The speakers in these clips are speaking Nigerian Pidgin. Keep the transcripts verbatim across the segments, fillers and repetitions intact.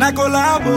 na collabo.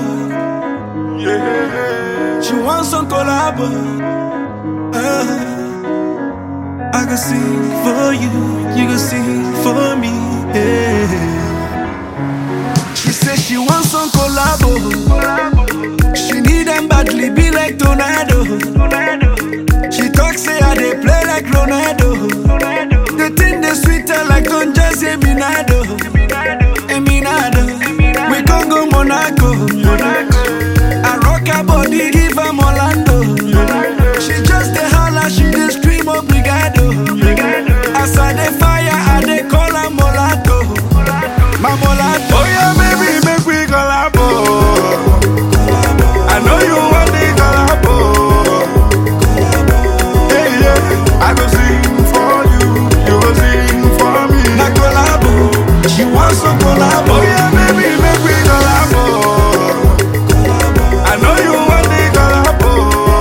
Yeah, she wants some collabo. Uh, I can sing for you, you can sing for me. Yeah. She said she wants some collabo. She need them badly, be like tornado. She talk say I dey play like Ronaldo. The thing they sweeter like Don Jose Minado. Eminado, we gon' go Monaco. I rock her body, give her Orlando. She just dey holla, she dey scream obrigado. As I dey fire, I dey call her Molato. My Molato. Oh yeah, baby, make we collabo. I know you want the collabo. Yeah, yeah, I go sing for you, you go sing for me. Na collabo, she wants some collabo. Oh yeah, baby, make we collabo. I know you want the collabo.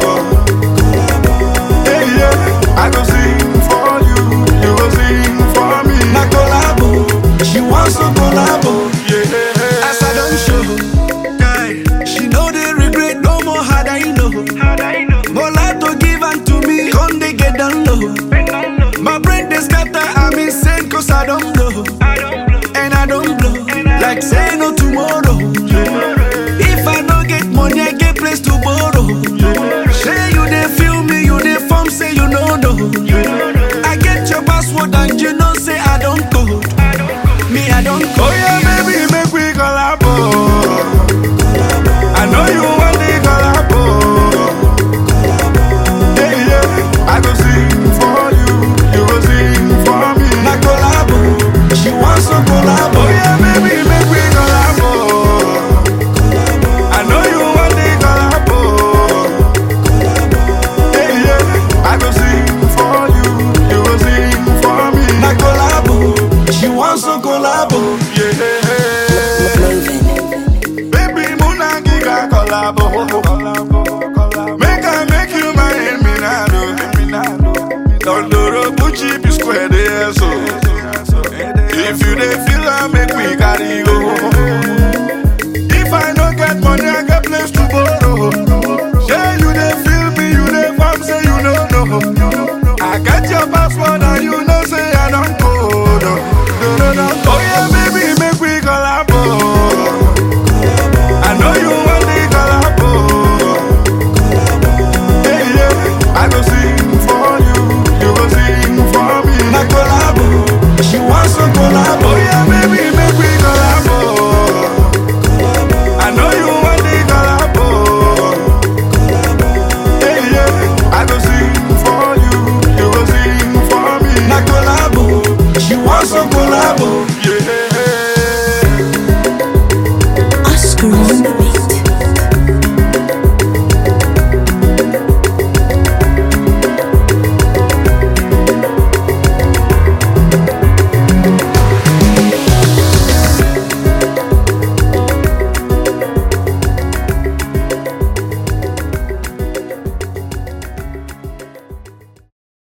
Yeah, yeah, I go sing for you, you go sing for me. Na collabo, she wants some collabo. Yeah, as I don't show, guy, she know they regret no more. How I know? Molato give and to me, come they get down low. My brain they scatter, I'm insane cause I don't blow. And I don't blow, like say no tomorrow. If I don't get money, I get place to borrow. Say you they feel me, you they form, say you know no. I get your password and you know say I don't code. Me I don't code. oh yeah, baby, make we collabo. I know you want the collabo. Yeah, yeah, I go sing for you, you go sing for me. Na collabo, she wants some collabo. Oh yeah, baby, make we collabo. I know you want the collabo. Yeah, yeah, I go sing for you, you go sing for me. Na collabo, she wants some collabo. Yeah, baby, Muna giga collabo. Make I make you my Eminado. Dondoro Bucci be square there so. If you dey feel I make me carry go.